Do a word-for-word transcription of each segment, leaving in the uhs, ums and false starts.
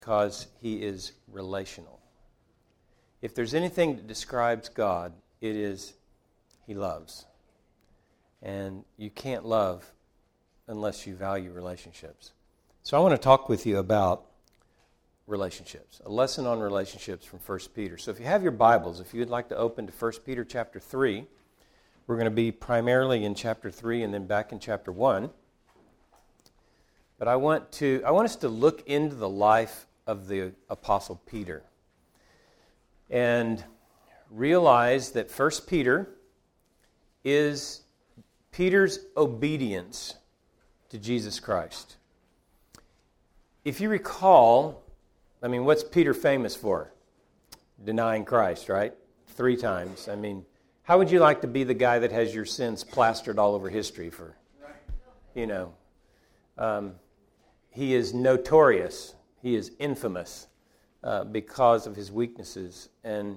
because he is relational. If there's anything that describes God, it is he loves. And you can't love unless you value relationships. So I want to talk with you about relationships, a lesson on relationships from First Peter. So if you have your Bibles, if you'd like to open to First Peter chapter three, we're going to be primarily in chapter three and then back in chapter one. But I want to I want us to look into the life of the Apostle Peter and realize that First Peter is Peter's obedience to Jesus Christ. If you recall, I mean, what's Peter famous for? Denying Christ, right? Three times. I mean, how would you like to be the guy that has your sins plastered all over history for, you know, um, he is notorious, he is infamous uh, because of his weaknesses. And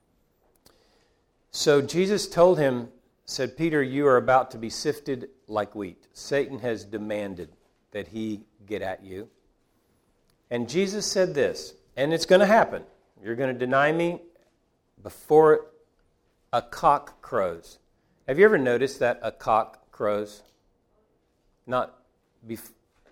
so Jesus told him, said, Peter, you are about to be sifted like wheat. Satan has demanded that he get at you. And Jesus said this, and it's going to happen. You're going to deny me before a cock crows. Have you ever noticed that a cock crows? Not before.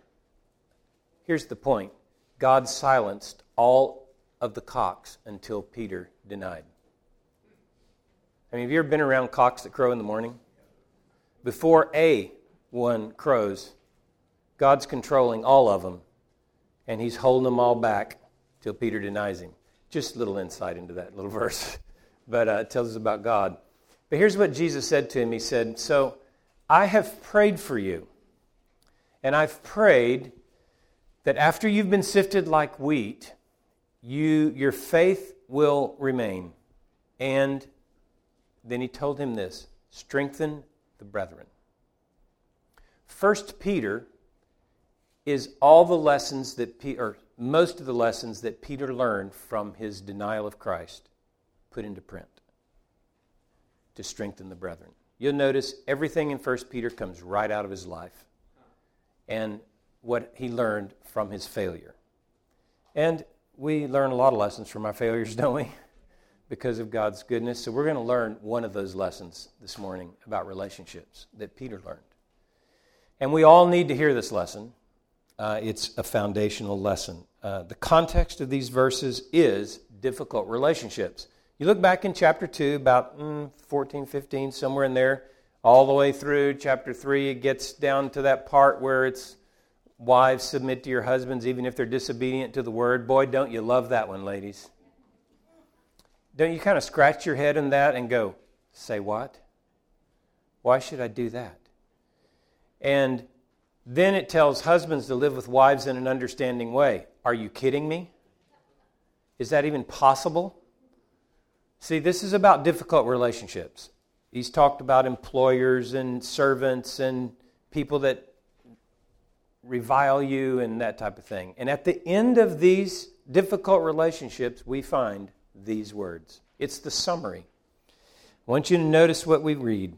Here's the point. God silenced all of the cocks until Peter denied. I mean, have you ever been around cocks that crow in the morning? Before a one crows, God's controlling all of them, and he's holding them all back till Peter denies him. Just a little insight into that little verse. But uh, it tells us about God. But here's what Jesus said to him. He said, so I have prayed for you, and I've prayed that after you've been sifted like wheat, you your faith will remain. And then he told him this, strengthen the brethren. First Peter is all the lessons that Peter, or most of the lessons that Peter learned from his denial of Christ, put into print to strengthen the brethren. You'll notice everything in First Peter comes right out of his life and what he learned from his failure. And we learn a lot of lessons from our failures, don't we? Because of God's goodness. So we're going to learn one of those lessons this morning about relationships that Peter learned. And we all need to hear this lesson. Uh, it's a foundational lesson. Uh, the context of these verses is difficult relationships. You look back in chapter two, about mm, fourteen, fifteen, somewhere in there, all the way through chapter three, it gets down to that part where it's wives submit to your husbands even if they're disobedient to the word. Boy, don't you love that one, ladies. Don't you kind of scratch your head in that and go, say what? Why should I do that? And then it tells husbands to live with wives in an understanding way. Are you kidding me? Is that even possible? See, this is about difficult relationships. He's talked about employers and servants and people that revile you and that type of thing. And at the end of these difficult relationships, we find these words. It's the summary. I want you to notice what we read.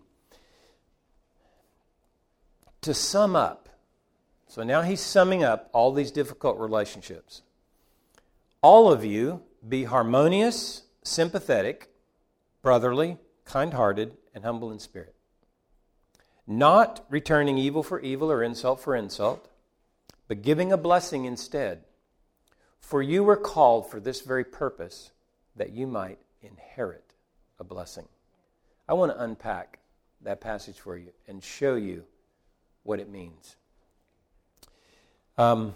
To sum up, so now he's summing up all these difficult relationships. All of you be harmonious, sympathetic, brotherly, kind-hearted, and humble in spirit. Not returning evil for evil or insult for insult, but giving a blessing instead. For you were called for this very purpose, that you might inherit a blessing. I want to unpack that passage for you and show you what it means. Um,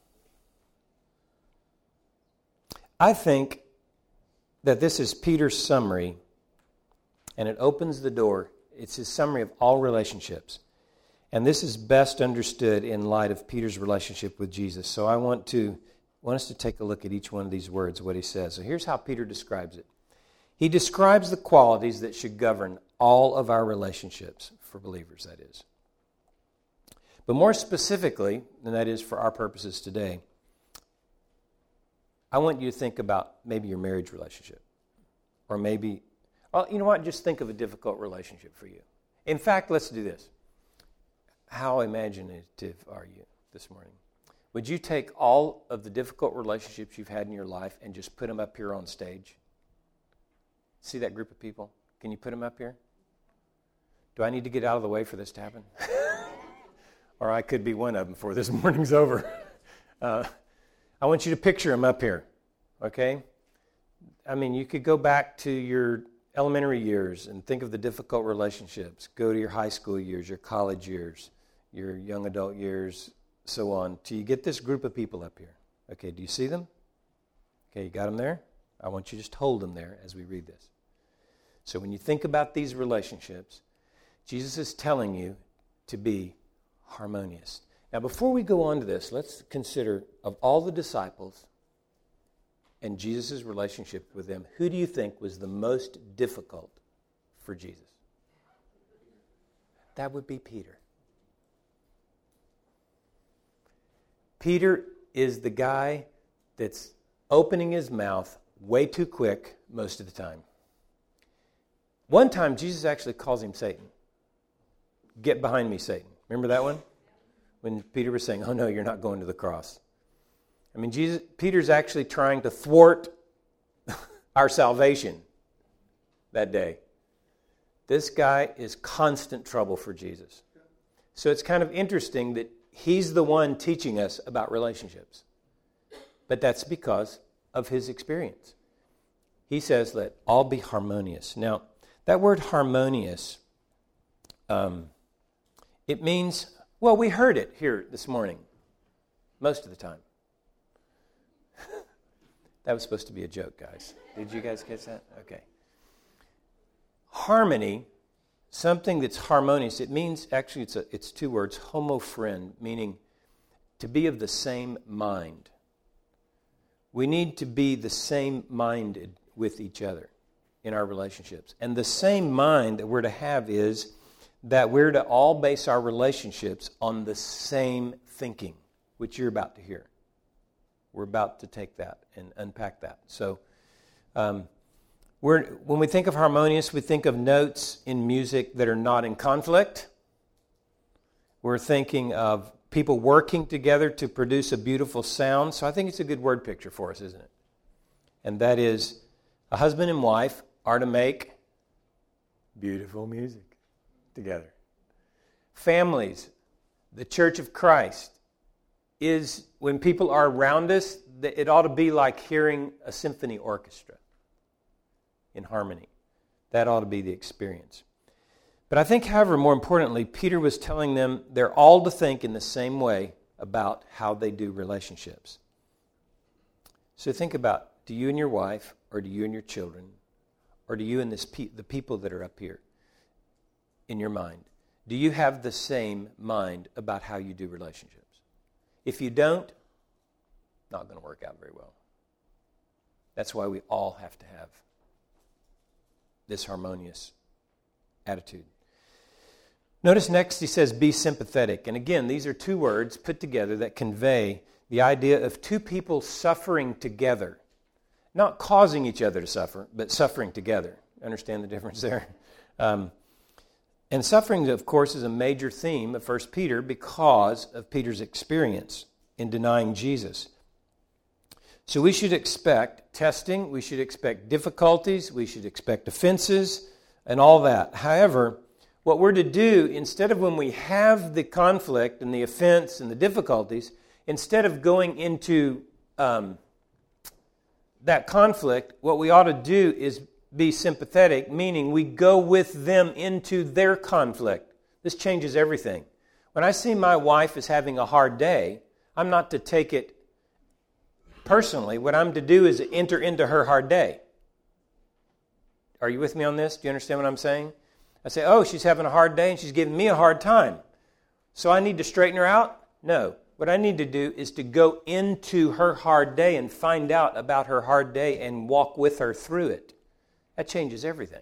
I think that this is Peter's summary, and it opens the door. It's his summary of all relationships. And this is best understood in light of Peter's relationship with Jesus. So I want to want us to take a look at each one of these words, what he says. So here's how Peter describes it. He describes the qualities that should govern all of our relationships, for believers, that is. But more specifically, and that is for our purposes today, I want you to think about maybe your marriage relationship. Or maybe, well, you know what, just think of a difficult relationship for you. In fact, let's do this. How imaginative are you this morning? Would you take all of the difficult relationships you've had in your life and just put them up here on stage? See that group of people? Can you put them up here? Do I need to get out of the way for this to happen? Or I could be one of them before this morning's over. Uh, I want you to picture them up here, okay? I mean, you could go back to your elementary years and think of the difficult relationships. Go to your high school years, your college years, your young adult years, so on, till you get this group of people up here. Okay, do you see them? Okay, you got them there? I want you to just hold them there as we read this. So when you think about these relationships, Jesus is telling you to be harmonious. Now, before we go on to this, let's consider, of all the disciples and Jesus' relationship with them, who do you think was the most difficult for Jesus? That would be Peter. Peter is the guy that's opening his mouth way too quick most of the time. One time, Jesus actually calls him Satan. Get behind me, Satan. Remember that one? When Peter was saying, oh no, you're not going to the cross. I mean, Jesus, Peter's actually trying to thwart our salvation that day. This guy is constant trouble for Jesus. So it's kind of interesting that he's the one teaching us about relationships. But that's because of his experience. He says, let all be harmonious. Now, that word harmonious, um, it means, well, we heard it here this morning, most of the time. That was supposed to be a joke, guys. Did you guys catch that? Okay. Harmony, something that's harmonious, it means, actually it's a, it's two words, homophren, meaning to be of the same mind. We need to be the same minded with each other in our relationships. And the same mind that we're to have is that we're to all base our relationships on the same thinking, which you're about to hear. We're about to take that and unpack that. So um, we're, when we think of harmonious, we think of notes in music that are not in conflict. We're thinking of people working together to produce a beautiful sound. So I think it's a good word picture for us, isn't it? And that is, a husband and wife are to make beautiful music together. Families, the Church of Christ, is when people are around us, it ought to be like hearing a symphony orchestra in harmony. That ought to be the experience. But I think, however, more importantly, Peter was telling them they're all to think in the same way about how they do relationships. So think about, do you and your wife, or do you and your children, or do you and this pe- the people that are up here in your mind, do you have the same mind about how you do relationships? If you don't, not going to work out very well. That's why we all have to have this harmonious attitude. Notice next he says, be sympathetic. And again, these are two words put together that convey the idea of two people suffering together. Not causing each other to suffer, but suffering together. Understand the difference there? Um, and suffering, of course, is a major theme of First Peter because of Peter's experience in denying Jesus. So we should expect testing, we should expect difficulties, we should expect offenses, and all that. However, what we're to do, instead of when we have the conflict and the offense and the difficulties, instead of going into um, that conflict, what we ought to do is be sympathetic, meaning we go with them into their conflict. This changes everything. When I see my wife is having a hard day, I'm not to take it personally. What I'm to do is enter into her hard day. Are you with me on this? Do you understand what I'm saying? I say, oh, she's having a hard day and she's giving me a hard time. So I need to straighten her out? No. What I need to do is to go into her hard day and find out about her hard day and walk with her through it. That changes everything.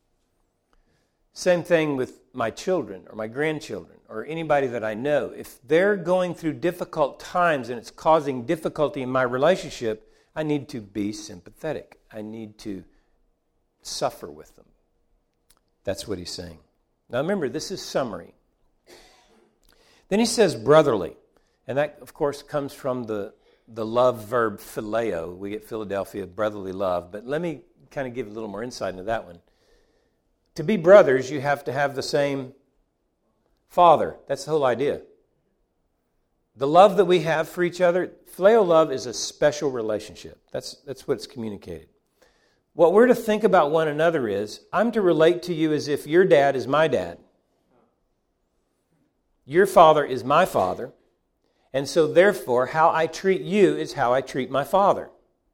Same thing with my children or my grandchildren or anybody that I know. If they're going through difficult times and it's causing difficulty in my relationship, I need to be sympathetic. I need to suffer with them. That's what he's saying. Now remember, this is summary. Then he says brotherly. And that, of course, comes from the, the love verb phileo. We get Philadelphia, brotherly love. But let me kind of give a little more insight into that one. To be brothers, you have to have the same Father. That's the whole idea. The love that we have for each other, phileo love is a special relationship. That's, that's what's communicated. What we're to think about one another is, I'm to relate to you as if your dad is my dad. Your father is my father. And so therefore, how I treat you is how I treat my father.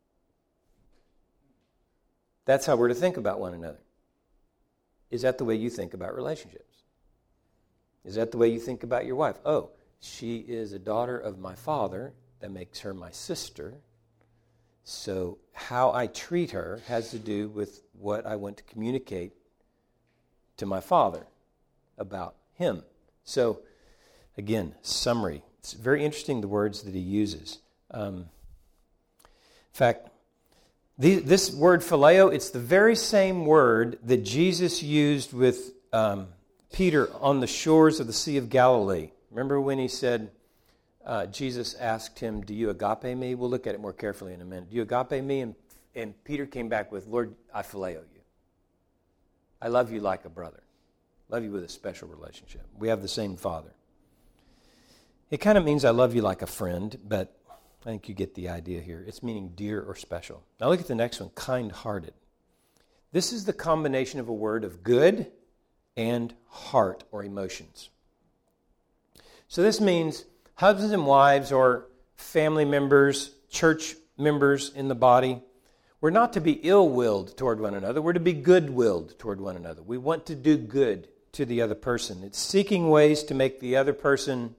That's how we're to think about one another. Is that the way you think about relationships? Is that the way you think about your wife? Oh, she is a daughter of my father. That makes her my sister. So how I treat her has to do with what I want to communicate to my father about him. So, again, summary. It's very interesting, the words that he uses. Um, in fact, the, this word phileo, it's the very same word that Jesus used with um, Peter on the shores of the Sea of Galilee. Remember when he said, uh, Jesus asked him, do you agape me? We'll look at it more carefully in a minute. Do you agape me? And, and Peter came back with, Lord, I phileo you. I love you like a brother. Love you with a special relationship. We have the same Father. It kind of means I love you like a friend, but I think you get the idea here. It's meaning dear or special. Now look at the next one, kind-hearted. This is the combination of a word of good and heart or emotions. So this means husbands and wives or family members, church members in the body, we're not to be ill-willed toward one another. We're to be good-willed toward one another. We want to do good to the other person. It's seeking ways to make the other person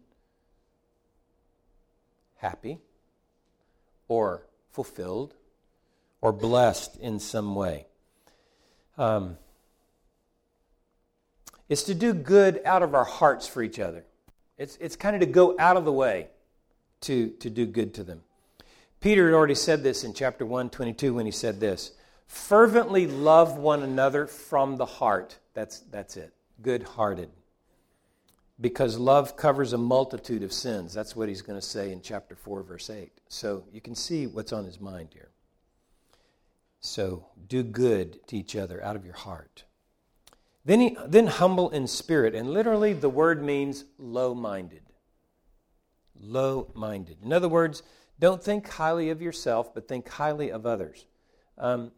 happy or fulfilled or blessed in some way. Um, it's to do good out of our hearts for each other. It's, it's kind of to go out of the way to, to do good to them. Peter had already said this in chapter one twenty-two when he said this, fervently love one another from the heart. That's, that's it, good-hearted. Because love covers a multitude of sins. That's what he's going to say in chapter four, verse eight. So you can see what's on his mind here. So do good to each other out of your heart. Then, he, then humble in spirit. And literally the word means low-minded. Low-minded. In other words, don't think highly of yourself, but think highly of others. Um,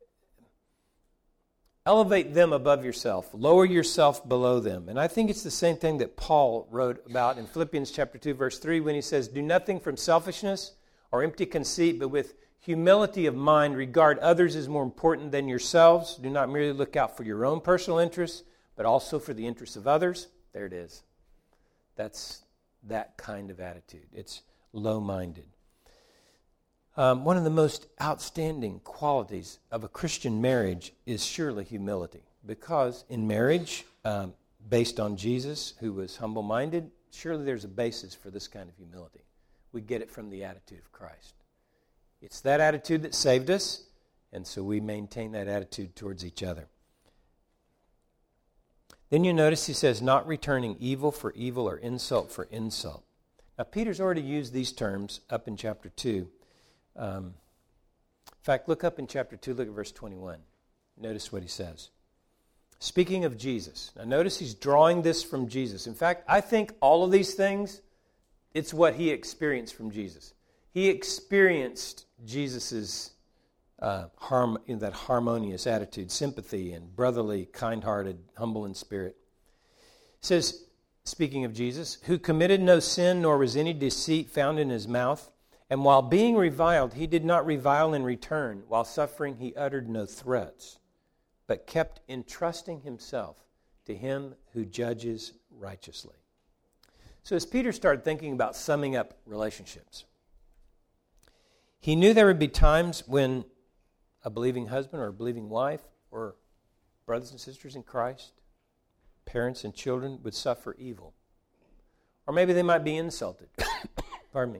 elevate them above yourself. Lower yourself below them. And I think it's the same thing that Paul wrote about in Philippians chapter two, verse three, when he says, do nothing from selfishness or empty conceit, but with humility of mind, regard others as more important than yourselves. Do not merely look out for your own personal interests, but also for the interests of others. There it is. That's that kind of attitude. It's low-minded. Um, one of the most outstanding qualities of a Christian marriage is surely humility. Because in marriage, um, based on Jesus, who was humble-minded, surely there's a basis for this kind of humility. We get it from the attitude of Christ. It's that attitude that saved us, and so we maintain that attitude towards each other. Then you notice he says, not returning evil for evil or insult for insult. Now, Peter's already used these terms up in chapter two. Um, in fact, look up in chapter two, look at verse twenty-one. Notice what he says. Speaking of Jesus. Now, notice he's drawing this from Jesus. In fact, I think all of these things, it's what he experienced from Jesus. He experienced Jesus' uh, harm, in that harmonious attitude, sympathy, and brotherly, kind-hearted, humble in spirit. It says, speaking of Jesus, who committed no sin, nor was any deceit found in his mouth. And while being reviled, he did not revile in return. While suffering, he uttered no threats, but kept entrusting himself to him who judges righteously. So as Peter started thinking about summing up relationships, he knew there would be times when a believing husband or a believing wife or brothers and sisters in Christ, parents and children would suffer evil. Or maybe they might be insulted. Pardon me.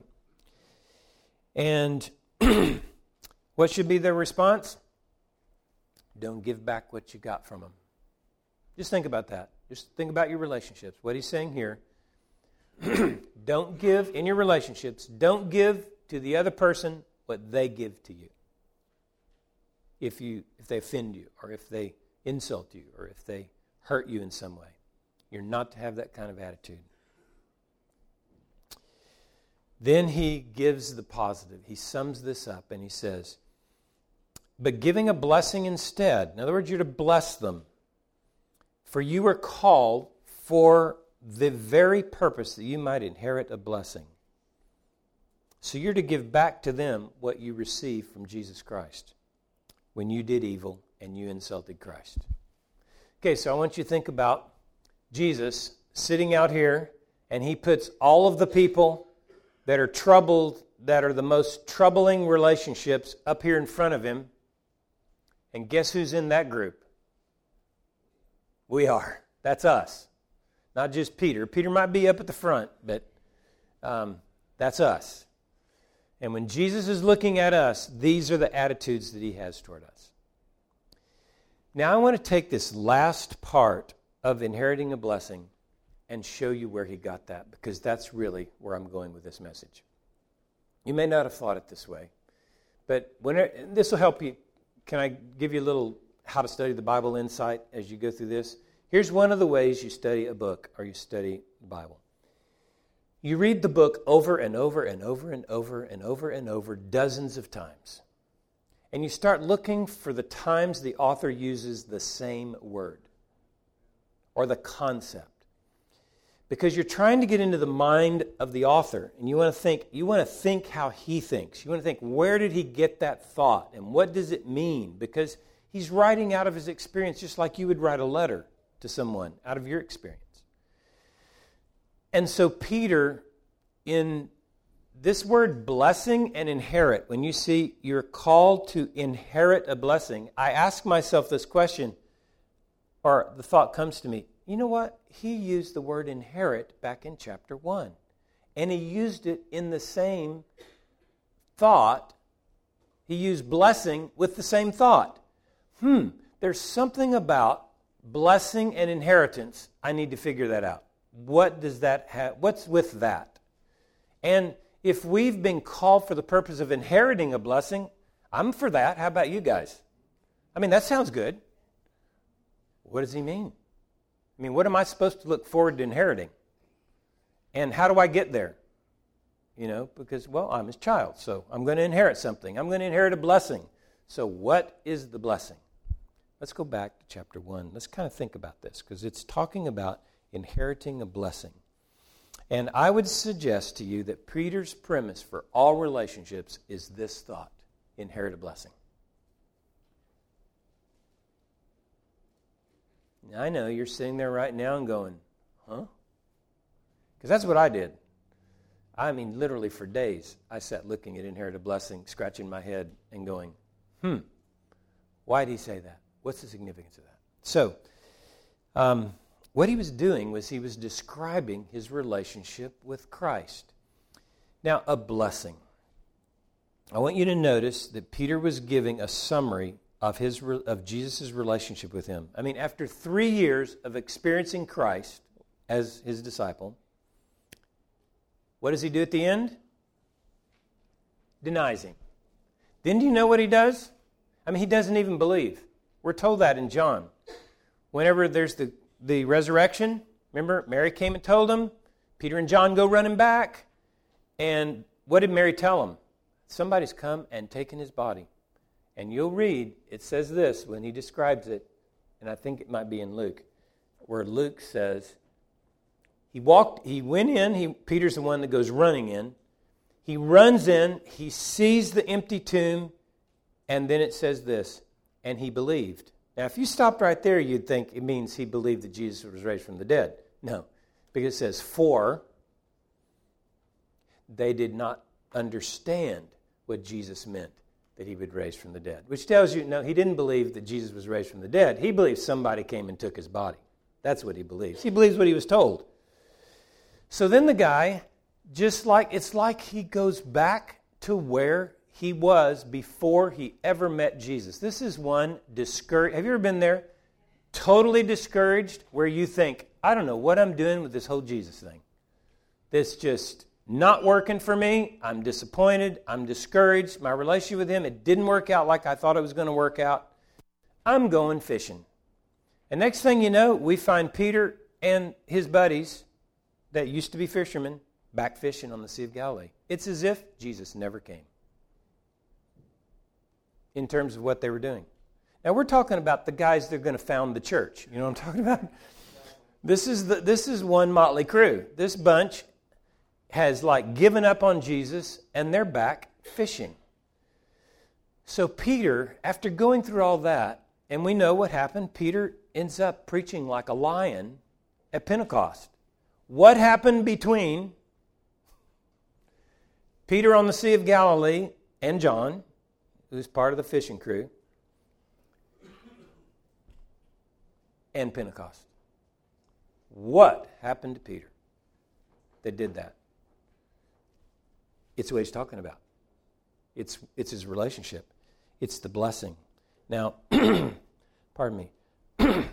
And what should be their response? Don't give back what you got from them. Just think about that. Just think about your relationships. What he's saying here, Don't give, in your relationships, don't give to the other person what they give to you. If you, if they offend you, or if they insult you, or if they hurt you in some way. You're not to have that kind of attitude. Then he gives the positive. He sums this up and he says, but giving a blessing instead. In other words, you're to bless them. For you were called for the very purpose that you might inherit a blessing. So you're to give back to them what you received from Jesus Christ when you did evil and you insulted Christ. Okay, so I want you to think about Jesus sitting out here, and he puts all of the people that are troubled, that are the most troubling relationships up here in front of him. And guess who's in that group? We are. That's us. Not just Peter. Peter might be up at the front, but um, that's us. And when Jesus is looking at us, these are the attitudes that he has toward us. Now I want to take this last part of inheriting a blessing and show you where he got that, because that's really where I'm going with this message. You may not have thought it this way, but when this will help you. Can I give you a little how to study the Bible insight as you go through this? Here's one of the ways you study a book or you study the Bible. You read the book over and over and over and over and over and over dozens of times. And you start looking for the times the author uses the same word or the concept. Because you're trying to get into the mind of the author, and you want to think, you want to think how he thinks. You want to think, where did he get that thought, and what does it mean? Because he's writing out of his experience just like you would write a letter to someone out of your experience. And so Peter, in this word blessing and inherit, when you see you're called to inherit a blessing, I ask myself this question, or the thought comes to me, you know what? He used the word inherit back in chapter one. And he used it in the same thought. He used blessing with the same thought. Hmm, there's something about blessing and inheritance. I need to figure that out. What does that have? What's with that? And if we've been called for the purpose of inheriting a blessing, I'm for that. How about you guys? I mean, that sounds good. What does he mean? I mean, what am I supposed to look forward to inheriting? And how do I get there? You know, because, well, I'm his child, so I'm going to inherit something. I'm going to inherit a blessing. So what is the blessing? Let's go back to chapter one. Let's kind of think about this, because it's talking about inheriting a blessing. And I would suggest to you that Peter's premise for all relationships is this thought: inherit a blessing. Now, I know you're sitting there right now and going, huh? Because that's what I did. I mean, literally for days, I sat looking at inherit a blessing, scratching my head and going, hmm, why did he say that? What's the significance of that? So, um, what he was doing was he was describing his relationship with Christ. Now, a blessing. I want you to notice that Peter was giving a summary of his of Jesus' relationship with him. I mean, after three years of experiencing Christ as his disciple, what does he do at the end? Denies him. Then do you know what he does? I mean, he doesn't even believe. We're told that in John. Whenever there's the, the resurrection, remember, Mary came and told him. Peter and John go running back. And what did Mary tell him? Somebody's come and taken his body. And you'll read, it says this when he describes it, and I think it might be in Luke, where Luke says, he walked, he went in, he, Peter's the one that goes running in. He runs in, he sees the empty tomb, and then it says this, and he believed. Now, if you stopped right there, you'd think it means he believed that Jesus was raised from the dead. No, because it says, for they did not understand what Jesus meant, that he would raise from the dead. Which tells you, no, he didn't believe that Jesus was raised from the dead. He believed somebody came and took his body. That's what he believes. He believes what he was told. So then the guy, just like, it's like he goes back to where he was before he ever met Jesus. This is one discouraged. Have you ever been there? Totally discouraged, where you think, I don't know what I'm doing with this whole Jesus thing. that's just not working for me. I'm disappointed. I'm discouraged. My relationship with him, it didn't work out like I thought it was going to work out. I'm going fishing. And next thing you know, we find Peter and his buddies that used to be fishermen back fishing on the Sea of Galilee. It's as if Jesus never came in terms of what they were doing. Now, we're talking about the guys that are going to found the church. You know what I'm talking about? This is the, this is one motley crew. This bunch has like given up on Jesus, and they're back fishing. So Peter, after going through all that, and we know what happened, Peter ends up preaching like a lion at Pentecost. What happened between Peter on the Sea of Galilee and John, who's part of the fishing crew, and Pentecost? What happened to Peter that did that? It's what he's talking about. It's, it's his relationship. It's the blessing. Now, pardon me.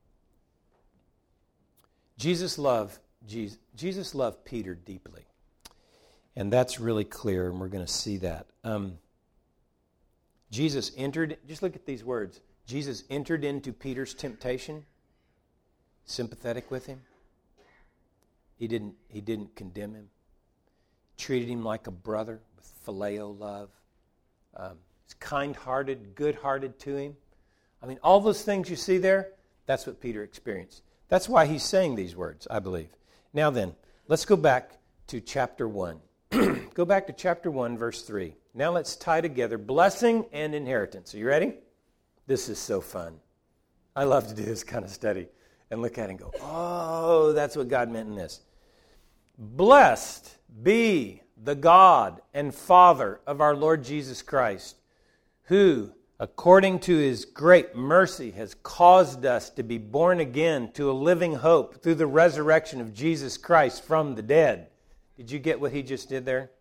Jesus loved Jesus, Jesus loved Peter deeply. And that's really clear, and we're going to see that. Um, Jesus entered, just look at these words. Jesus entered into Peter's temptation, sympathetic with him. He didn't, he didn't condemn him. Treated him like a brother with phileo love. Um, he's kind-hearted, good-hearted to him. I mean, all those things you see there, that's what Peter experienced. That's why he's saying these words, I believe. Now then, let's go back to chapter one. Go back to chapter one, verse three. Now let's tie together blessing and inheritance. Are you ready? This is so fun. I love to do this kind of study and look at it and go, oh, that's what God meant in this. Blessed be the God and Father of our Lord Jesus Christ, who, according to his great mercy, has caused us to be born again to a living hope through the resurrection of Jesus Christ from the dead. Did you get what he just did there?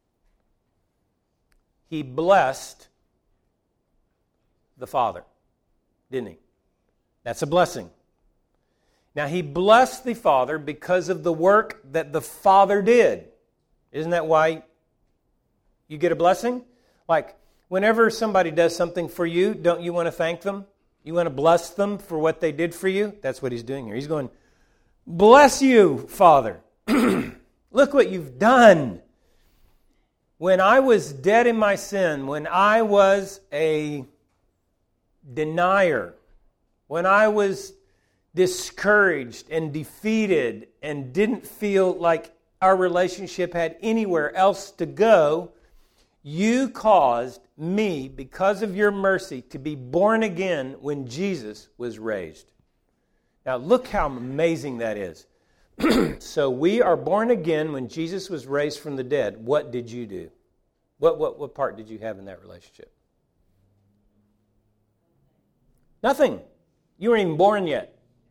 He blessed the Father, didn't he? That's a blessing. Now, he blessed the Father because of the work that the Father did. Isn't that why you get a blessing? Like, whenever somebody does something for you, don't you want to thank them? You want to bless them for what they did for you? That's what he's doing here. He's going, bless you, Father. Look what you've done. When I was dead in my sin, when I was a denier, when I was discouraged and defeated and didn't feel like our relationship had anywhere else to go, you caused me, because of your mercy, to be born again when Jesus was raised. Now look how amazing that is. So we are born again when Jesus was raised from the dead. What did you do? What, what, what part did you have in that relationship? Nothing. You weren't even born yet.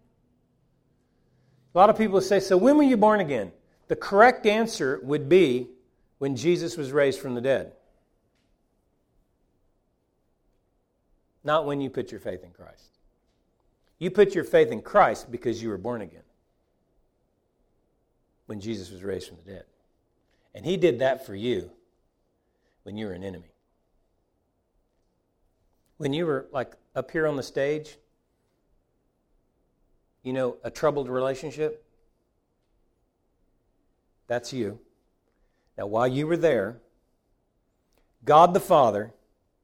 A lot of people say, so when were you born again? The correct answer would be when Jesus was raised from the dead. Not when you put your faith in Christ. You put your faith in Christ because you were born again. When Jesus was raised from the dead. And he did that for you when you were an enemy. When you were like up here on the stage, you know, a troubled relationship, that's you. Now, while you were there, God the Father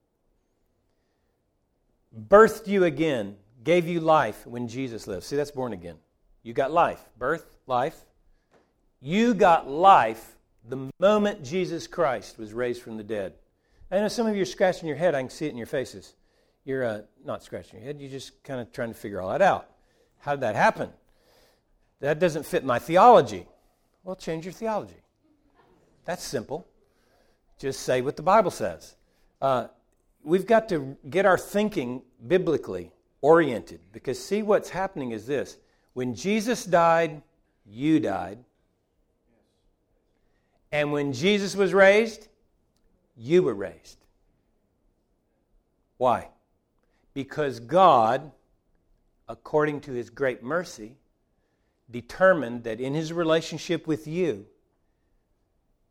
birthed you again, gave you life when Jesus lived. See, that's born again. You got life. Birth, life. You got life the moment Jesus Christ was raised from the dead. I know some of you are scratching your head. I can see it in your faces. You're uh, not scratching your head. You're just kind of trying to figure all that out. How did that happen? That doesn't fit my theology. Well, change your theology. That's simple. Just say what the Bible says. Uh, we've got to get our thinking biblically oriented. Because see, what's happening is this. When Jesus died, you died. And when Jesus was raised, you were raised. Why? Because God, according to his great mercy, determined that in his relationship with you,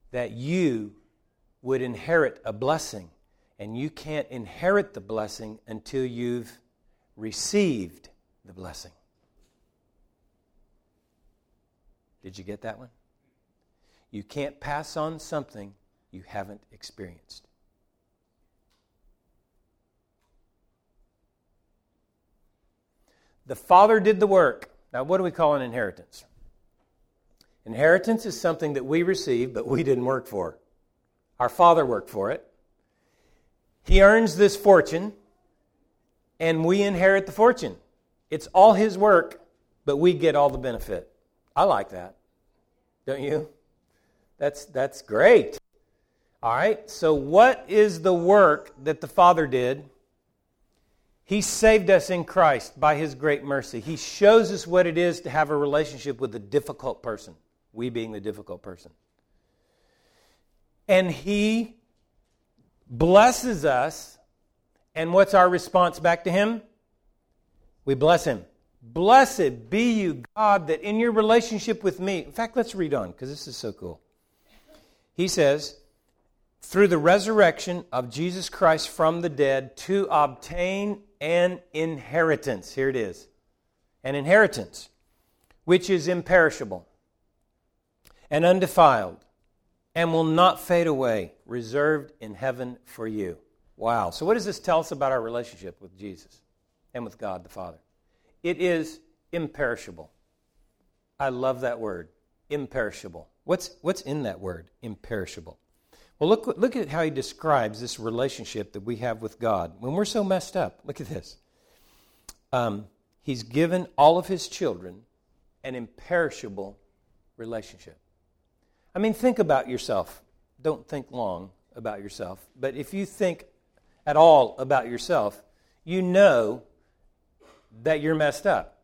that you would inherit a blessing. And you can't inherit the blessing until you've received the blessing. Did you get that one? You can't pass on something you haven't experienced. The Father did the work. Now, what do we call an inheritance? Inheritance is something that we receive, but we didn't work for. Our Father worked for it. He earns this fortune, and we inherit the fortune. It's all His work, but we get all the benefit. I like that. Don't you? That's, that's great. All right, so what is the work that the Father did? He saved us in Christ by His great mercy. He shows us what it is to have a relationship with a difficult person, we being the difficult person. And He blesses us, and what's our response back to Him? We bless Him. Blessed be you, God, that in your relationship with me... In fact, let's read on, because this is so cool. He says, through the resurrection of Jesus Christ from the dead, to obtain an inheritance. Here it is. An inheritance, which is imperishable and undefiled, and will not fade away, reserved in heaven for you. Wow. So what does this tell us about our relationship with Jesus and with God the Father? It is imperishable. I love that word, imperishable. What's, what's in that word, imperishable? Well, look, look at how he describes this relationship that we have with God. When we're so messed up, look at this. Um, he's given all of His children an imperishable relationship. I mean, think about yourself. Don't think long about yourself. But if you think at all about yourself, you know that you're messed up.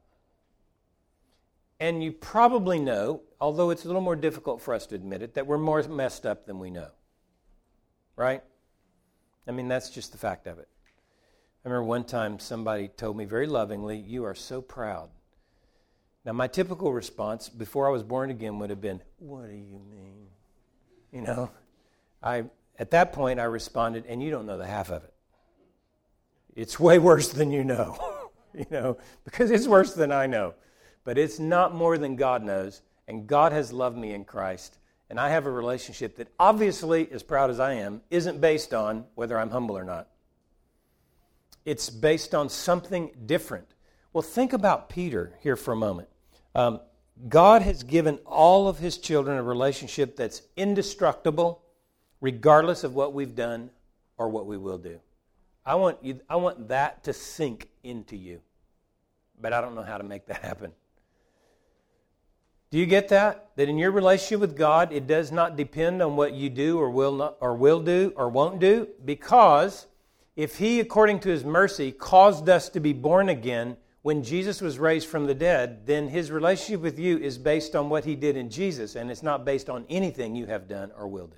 And you probably know, although it's a little more difficult for us to admit it, that we're more messed up than we know. Right? I mean, that's just the fact of it. I remember one time somebody told me very lovingly, "You are so proud." Now, my typical response before I was born again would have been, "What do you mean?" You know, I at that point I responded, "And you don't know the half of it. It's way worse than you know." You know, because it's worse than I know. But it's not more than God knows, and God has loved me in Christ, and I have a relationship that obviously, as proud as I am, isn't based on whether I'm humble or not. It's based on something different. Well, think about Peter here for a moment. Um, God has given all of His children a relationship that's indestructible, regardless of what we've done or what we will do. I want you, I want that to sink into you, but I don't know how to make that happen. Do you get that? That in your relationship with God, it does not depend on what you do or will not, or will do or won't do, because if He, according to His mercy, caused us to be born again when Jesus was raised from the dead, then His relationship with you is based on what He did in Jesus, and it's not based on anything you have done or will do.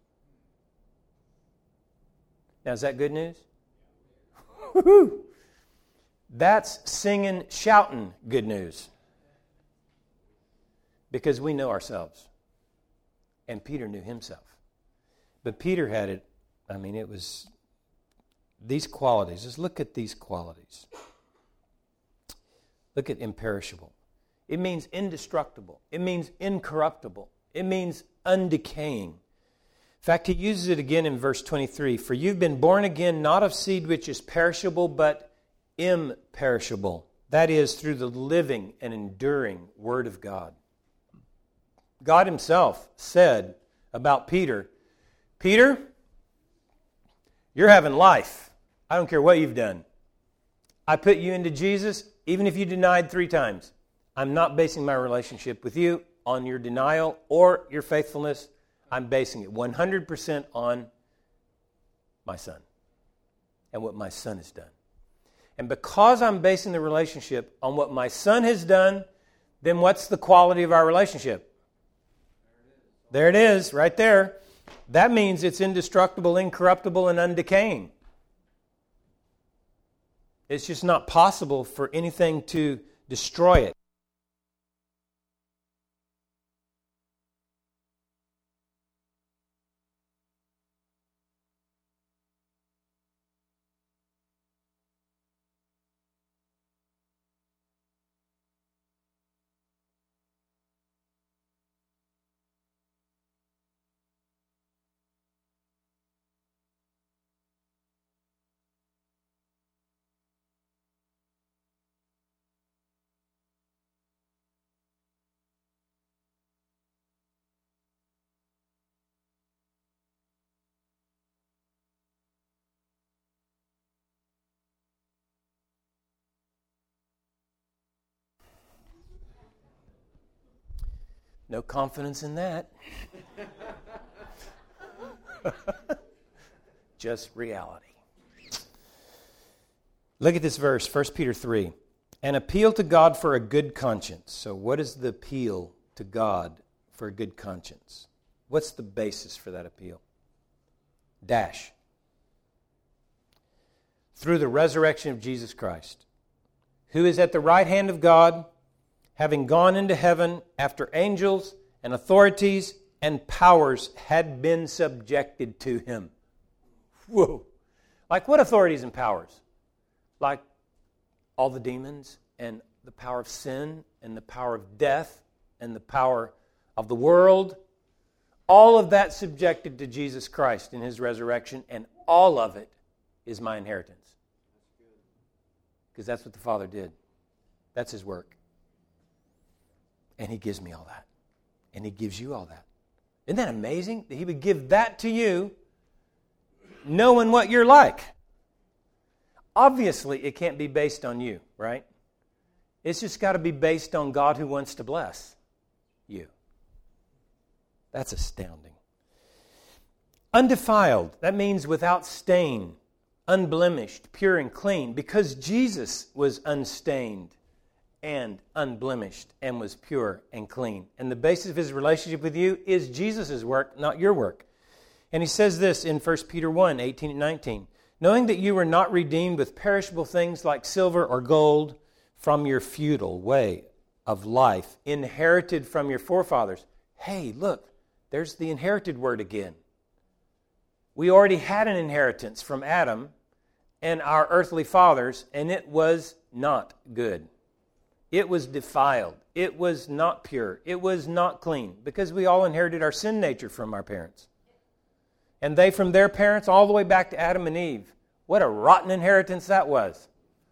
Now, is that good news? Woo-hoo. That's singing, shouting good news. Because we know ourselves. And Peter knew himself. But Peter had it, I mean, it was these qualities. Just look at these qualities. Look at imperishable. It means indestructible. It means incorruptible. It means undecaying. In fact, he uses it again in verse twenty-three. For you've been born again, not of seed which is perishable, but imperishable. That is, through the living and enduring Word of God. God Himself said about Peter, Peter, you're having life. I don't care what you've done. I put you into Jesus, even if you denied three times. I'm not basing my relationship with you on your denial or your faithfulness. I'm basing it one hundred percent on my Son and what my Son has done. And because I'm basing the relationship on what my Son has done, then what's the quality of our relationship? There it is, right there. That means it's indestructible, incorruptible, and undecaying. It's just not possible for anything to destroy it. No confidence in that. Just reality. Look at this verse, First Peter three. An appeal to God for a good conscience. So what is the appeal to God for a good conscience? What's the basis for that appeal? Dash. Through the resurrection of Jesus Christ, who is at the right hand of God, having gone into heaven after angels and authorities and powers had been subjected to him. Whoa. Like what authorities and powers? Like all the demons and the power of sin and the power of death and the power of the world. All of that subjected to Jesus Christ in his resurrection, and all of it is my inheritance. Because that's what the Father did. That's his work. And he gives me all that. And he gives you all that. Isn't that amazing? That he would give that to you knowing what you're like. Obviously, it can't be based on you, right? It's just got to be based on God who wants to bless you. That's astounding. Undefiled, that means without stain, unblemished, pure and clean, because Jesus was unstained and unblemished and was pure and clean. And the basis of his relationship with you is Jesus' work, not your work. And he says this in First Peter one, eighteen and nineteen. Knowing that you were not redeemed with perishable things like silver or gold from your futile way of life, inherited from your forefathers. Hey, look, there's the inherited word again. We already had an inheritance from Adam and our earthly fathers, and it was not good. It was defiled. It was not pure. It was not clean, because we all inherited our sin nature from our parents. And they from their parents all the way back to Adam and Eve. What a rotten inheritance that was.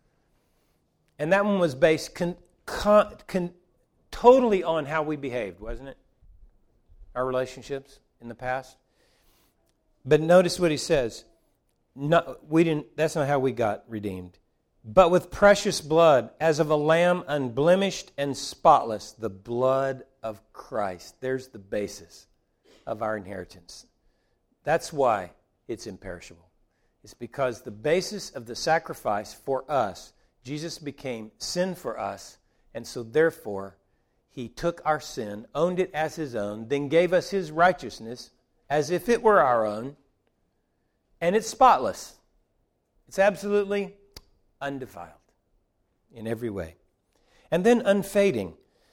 And that one was based con, con, con, totally on how we behaved, wasn't it? Our relationships in the past. But notice what he says. No, we didn't. That's not how we got redeemed. But with precious blood, as of a lamb unblemished and spotless, the blood of Christ. There's the basis of our inheritance. That's why it's imperishable. It's because the basis of the sacrifice for us, Jesus became sin for us, and so therefore he took our sin, owned it as his own, then gave us his righteousness as if it were our own, and it's spotless. It's absolutely undefiled in every way. And then unfading,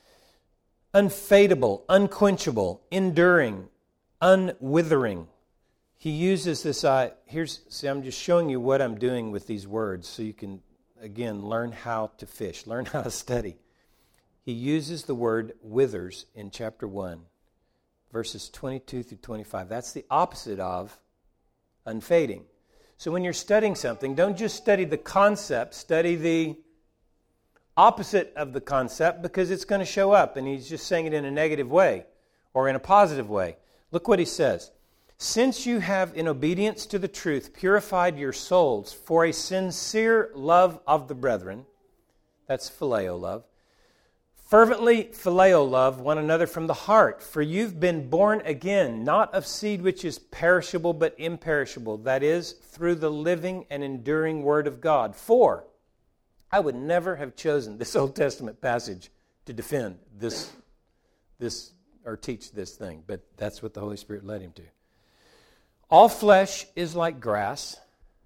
unfadable, unquenchable, enduring, unwithering. He uses this, uh, here's, see, I'm just showing you what I'm doing with these words so you can, again, learn how to fish, learn how to study. He uses the word withers in chapter one, verses twenty-two through twenty-five. That's the opposite of unfading. So when you're studying something, don't just study the concept, study the opposite of the concept, because it's going to show up, and he's just saying it in a negative way or in a positive way. Look what he says. Since you have, in obedience to the truth, purified your souls for a sincere love of the brethren, that's phileo love, fervently phileo love one another from the heart, for you've been born again, not of seed which is perishable but imperishable, that is, through the living and enduring Word of God. For I would never have chosen this Old Testament passage to defend this, this or teach this thing, but that's what the Holy Spirit led him to. All flesh is like grass,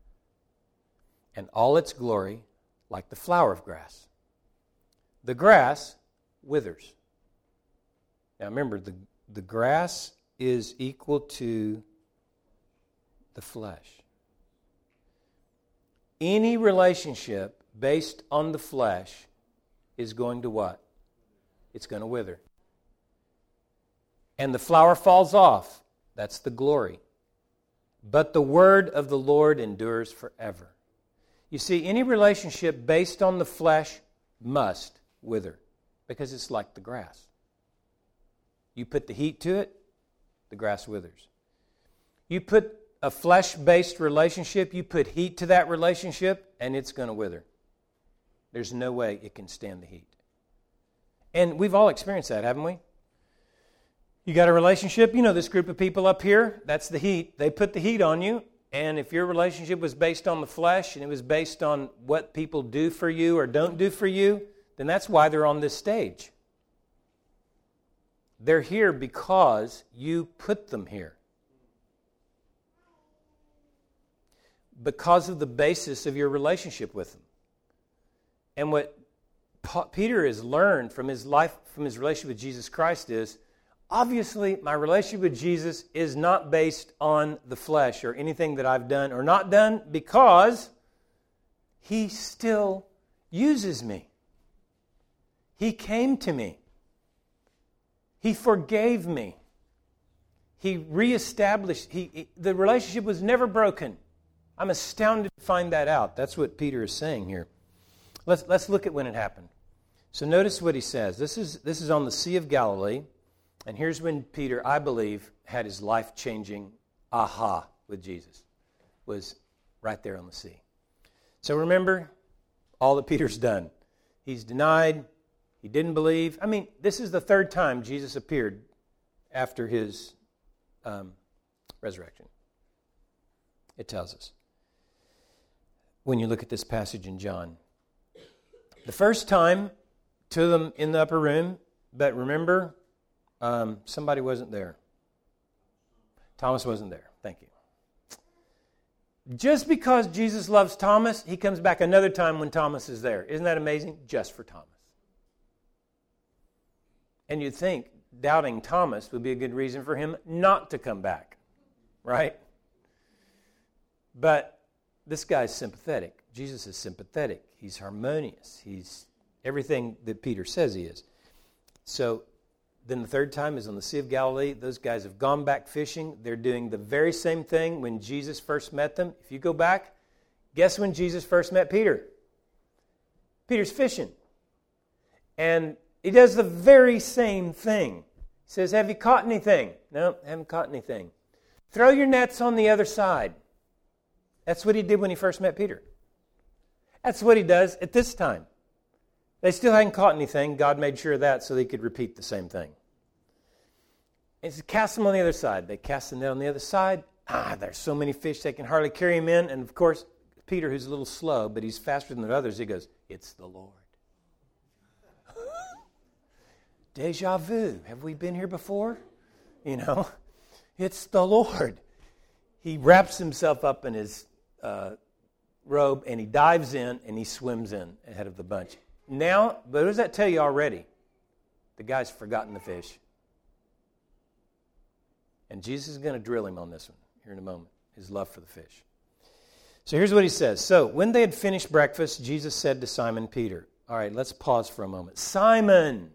and all its glory like the flower of grass. The grass withers. Now remember, the, the grass is equal to the flesh. Any relationship based on the flesh is going to what? It's going to wither. And the flower falls off. That's the glory. But the word of the Lord endures forever. You see, any relationship based on the flesh must wither, because it's like the grass. You put the heat to it, the grass withers. You put a flesh-based relationship, you put heat to that relationship, and it's going to wither. There's no way it can stand the heat. And we've all experienced that, haven't we? You got a relationship, you know this group of people up here, that's the heat. They put the heat on you. And if your relationship was based on the flesh and it was based on what people do for you or don't do for you, then that's why they're on this stage. They're here because you put them here. Because of the basis of your relationship with them. And what Peter has learned from his life, from his relationship with Jesus Christ is, obviously, my relationship with Jesus is not based on the flesh or anything that I've done or not done, because He still uses me. He came to me. He forgave me. He reestablished. He, he, the relationship was never broken. I'm astounded to find that out. That's what Peter is saying here. Let's, let's look at when it happened. So notice what he says. This is, this is on the Sea of Galilee. And here's when Peter, I believe, had his life-changing aha with Jesus. Was right there on the sea. So remember all that Peter's done. He's denied. He didn't believe. I mean, this is the third time Jesus appeared after his um, resurrection. It tells us. When you look at this passage in John. The first time, two of them in the upper room. But remember, um, somebody wasn't there. Thomas wasn't there. Thank you. Just because Jesus loves Thomas, He comes back another time when Thomas is there. Isn't that amazing? Just for Thomas. And you'd think doubting Thomas would be a good reason for Him not to come back. Right? But this guy's sympathetic. Jesus is sympathetic. He's harmonious. He's everything that Peter says he is. So then the third time is on the Sea of Galilee. Those guys have gone back fishing. They're doing the very same thing when Jesus first met them. If you go back, guess when Jesus first met Peter? Peter's fishing. And he does the very same thing. He says, have you caught anything? No, haven't caught anything. Throw your nets on the other side. That's what he did when he first met Peter. That's what he does at this time. They still hadn't caught anything. God made sure of that so they could repeat the same thing. He said, cast them on the other side. They cast the net on the other side. Ah, there's so many fish they can hardly carry him in. And of course, Peter, who's a little slow, but he's faster than the others, he goes, it's the Lord. Deja vu. Have we been here before? You know, it's the Lord. He wraps himself up in his uh, robe and he dives in and he swims in ahead of the bunch. Now, but what does that tell you already? The guy's forgotten the fish. And Jesus is going to drill him on this one here in a moment, his love for the fish. So here's what he says. So when they had finished breakfast, Jesus said to Simon Peter, all right, let's pause for a moment. Simon!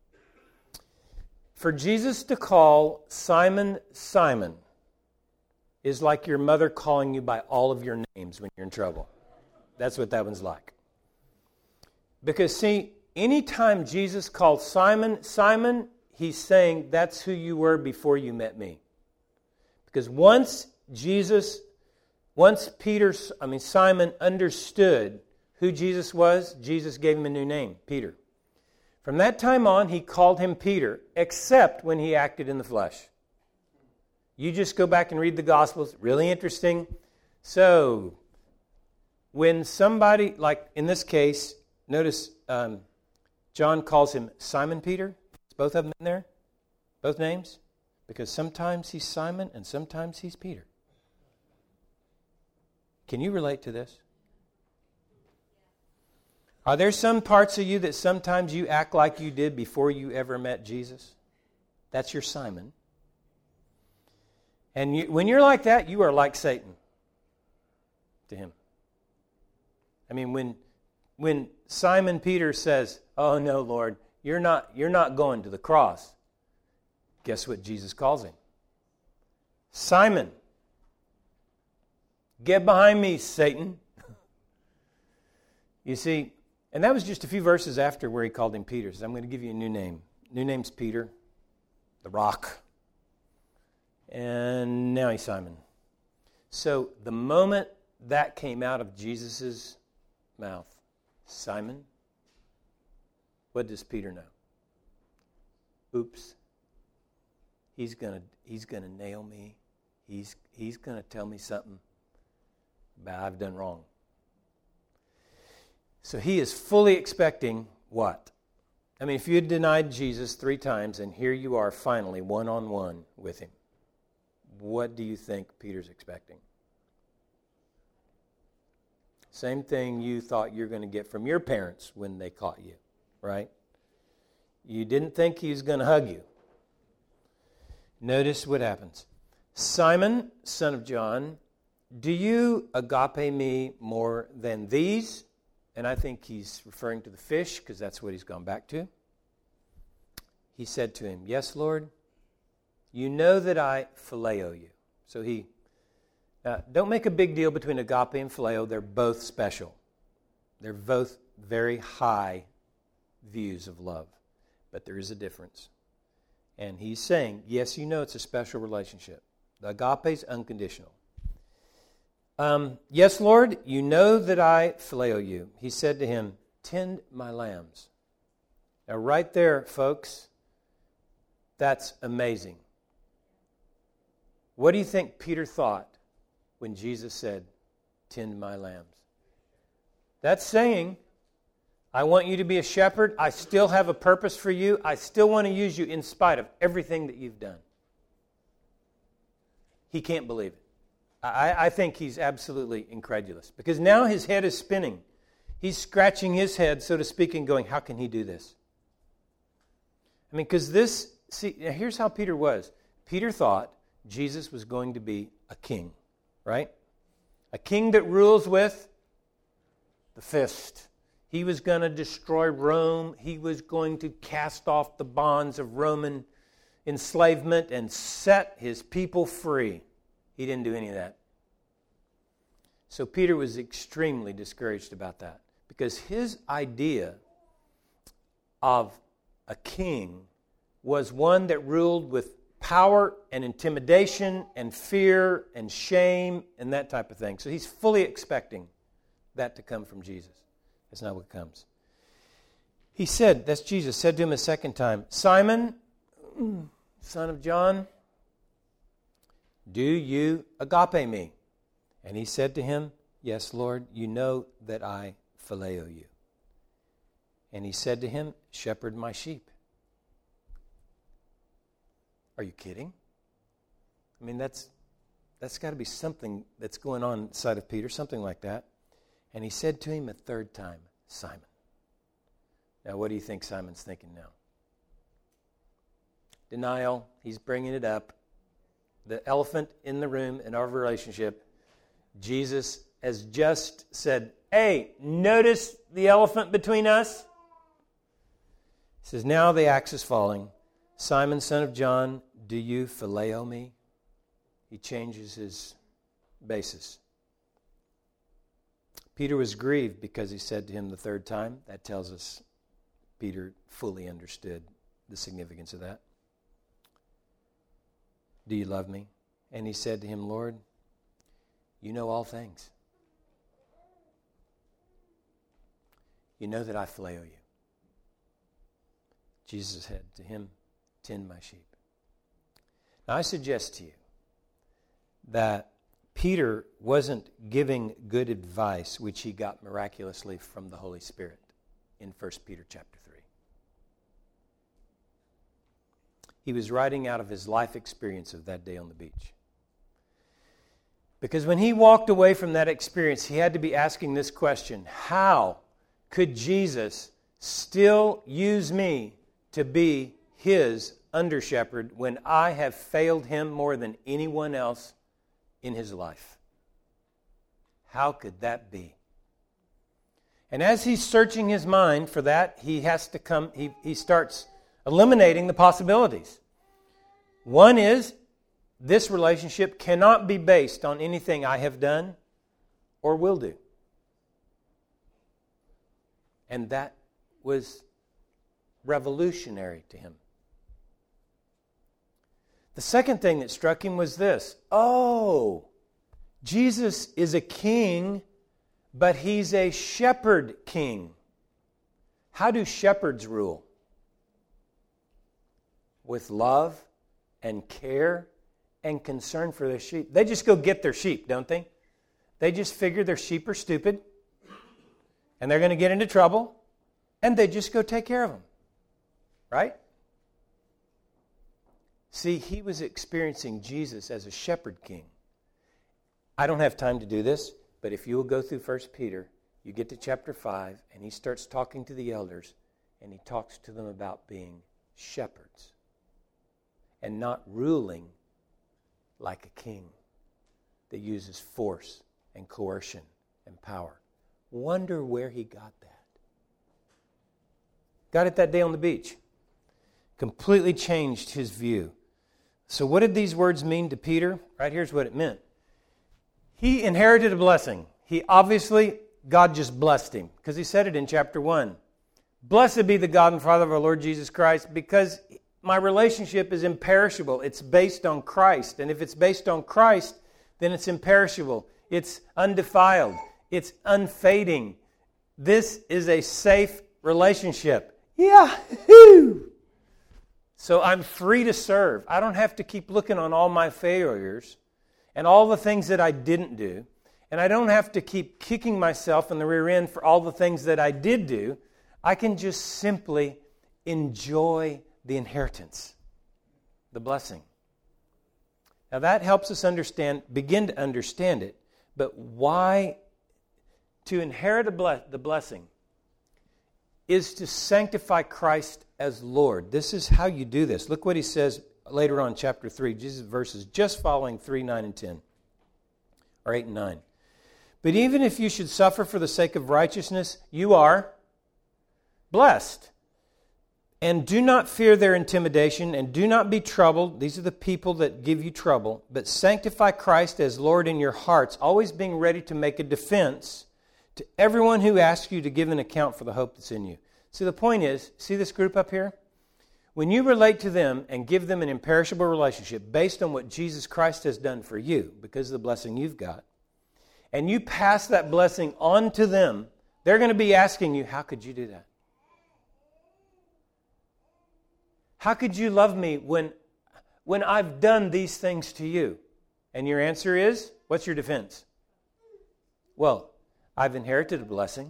For Jesus to call Simon, Simon, is like your mother calling you by all of your names when you're in trouble. That's what that one's like. Because, see, anytime Jesus called Simon, Simon, He's saying that's who you were before you met me. Because once Jesus, once Peter, I mean Simon understood who Jesus was, Jesus gave him a new name, Peter. From that time on, He called him Peter, except when he acted in the flesh. You just go back and read the Gospels. Really interesting. So, when somebody, like in this case, notice um, John calls him Simon Peter. Is both of them in there? Both names? Because sometimes he's Simon and sometimes he's Peter. Can you relate to this? Are there some parts of you that sometimes you act like you did before you ever met Jesus? That's your Simon. And you, when you're like that, you are like Satan to him. I mean, when when Simon Peter says, "Oh no, Lord, you're not you're not going to the cross," guess what Jesus calls him? Simon. Get behind me, Satan. You see, and that was just a few verses after where he called him Peter. He says, I'm going to give you a new name. New name's Peter, the rock. And now he's Simon. So the moment that came out of Jesus' mouth, Simon, what does Peter know? Oops. he's gonna he's gonna nail me. He's he's gonna tell me something about I've done wrong. So he is fully expecting what? I mean, if you had denied Jesus three times and here you are finally one-on-one with him, what do you think Peter's expecting? Same thing you thought you're going to get from your parents when they caught you, right? You didn't think he was going to hug you. Notice what happens. Simon, son of John, do you agape me more than these? And I think he's referring to the fish because that's what he's gone back to. He said to him, yes, Lord, you know that I phileo you. So he, uh, don't make a big deal between agape and phileo. They're both special. They're both very high views of love. But there is a difference. And he's saying, yes, you know it's a special relationship. The agape is unconditional. Um, yes, Lord, you know that I phileo you. He said to him, tend my lambs. Now, right there, folks, that's amazing. What do you think Peter thought when Jesus said, tend my lambs? That's saying, I want you to be a shepherd. I still have a purpose for you. I still want to use you in spite of everything that you've done. He can't believe it. I, I think he's absolutely incredulous because now his head is spinning. He's scratching his head, so to speak, and going, how can he do this? I mean, because this, see, here's how Peter was. Peter thought Jesus was going to be a king, right? A king that rules with the fist. He was going to destroy Rome. He was going to cast off the bonds of Roman enslavement and set his people free. He didn't do any of that. So Peter was extremely discouraged about that because his idea of a king was one that ruled with power and intimidation and fear and shame and that type of thing. So he's fully expecting that to come from Jesus. That's not what comes. He said, that's Jesus, said to him a second time, Simon, son of John, do you agape me? And he said to him, yes, Lord, you know that I phileo you. And he said to him, shepherd my sheep. Are you kidding? I mean, that's that's got to be something that's going on inside of Peter, something like that. And he said to him a third time, Simon. Now, what do you think Simon's thinking now? Denial. He's bringing it up. The elephant in the room in our relationship. Jesus has just said, hey, notice the elephant between us? He says, now the axe is falling. Simon, son of John, do you phileo me? He changes his basis. Peter was grieved because he said to him the third time. That tells us Peter fully understood the significance of that. Do you love me? And he said to him, Lord, you know all things. You know that I phileo you. Jesus said to him, tend my sheep. Now I suggest to you that Peter wasn't giving good advice, which he got miraculously from the Holy Spirit in First Peter chapter three. He was writing out of his life experience of that day on the beach. Because when he walked away from that experience, he had to be asking this question, how could Jesus still use me to be his under-shepherd when I have failed him more than anyone else in his life? How could that be? And as he's searching his mind for that, he has to come, he, he starts eliminating the possibilities. One is, this relationship cannot be based on anything I have done or will do. And that was revolutionary to him. The second thing that struck him was this. Oh, Jesus is a king, but he's a shepherd king. How do shepherds rule? With love and care and concern for their sheep. They just go get their sheep, don't they? They just figure their sheep are stupid and they're going to get into trouble, and they just go take care of them. Right? See, he was experiencing Jesus as a shepherd king. I don't have time to do this, but if you will go through First Peter, you get to chapter five, and he starts talking to the elders, and he talks to them about being shepherds and not ruling like a king that uses force and coercion and power. Wonder where he got that. Got it that day on the beach. Completely changed his view. So what did these words mean to Peter? Right here's what it meant. He inherited a blessing. He obviously, God just blessed him, because he said it in chapter one. Blessed be the God and Father of our Lord Jesus Christ, because my relationship is imperishable. It's based on Christ. And if it's based on Christ, then it's imperishable. It's undefiled. It's unfading. This is a safe relationship. Yahoo! So I'm free to serve. I don't have to keep looking on all my failures and all the things that I didn't do. And I don't have to keep kicking myself in the rear end for all the things that I did do. I can just simply enjoy the inheritance, the blessing. Now that helps us understand, begin to understand it. But why to inherit a ble- the blessing is to sanctify Christ as Lord. This is how you do this. Look what he says later on in chapter three, Jesus verses just following three, nine, and ten. Or eight and nine. But even if you should suffer for the sake of righteousness, you are blessed. And do not fear their intimidation, and do not be troubled. These are the people that give you trouble. But sanctify Christ as Lord in your hearts, always being ready to make a defense to everyone who asks you to give an account for the hope that's in you. See, the point is, see this group up here? When you relate to them and give them an imperishable relationship based on what Jesus Christ has done for you, because of the blessing you've got, and you pass that blessing on to them, they're going to be asking you, how could you do that? How could you love me when, when I've done these things to you? And your answer is, what's your defense? Well, I've inherited a blessing.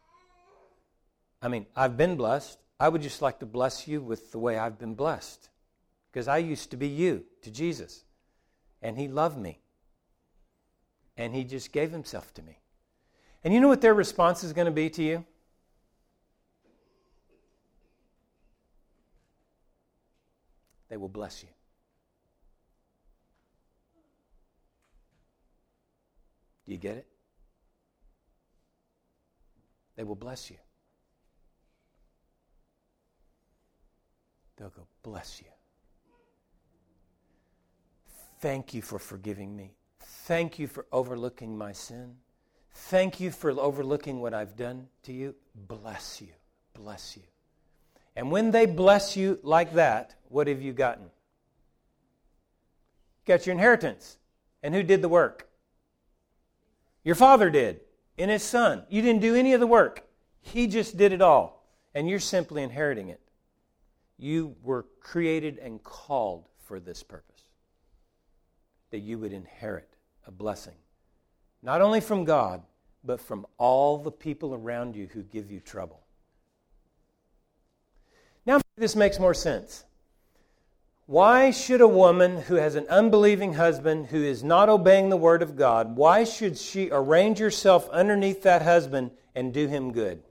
I mean, I've been blessed. I would just like to bless you with the way I've been blessed. Because I used to be you to Jesus. And He loved me. And He just gave Himself to me. And you know what their response is going to be to you? They will bless you. Do you get it? They will bless you. They'll go, bless you. Thank you for forgiving me. Thank you for overlooking my sin. Thank you for overlooking what I've done to you. Bless you. Bless you. And when they bless you like that, what have you gotten? You got your inheritance. And who did the work? Your Father did, in His Son. You didn't do any of the work. He just did it all. And you're simply inheriting it. You were created and called for this purpose. That you would inherit a blessing. Not only from God, but from all the people around you who give you trouble. Now this makes more sense. Why should a woman who has an unbelieving husband who is not obeying the Word of God, why should she arrange herself underneath that husband and do him good?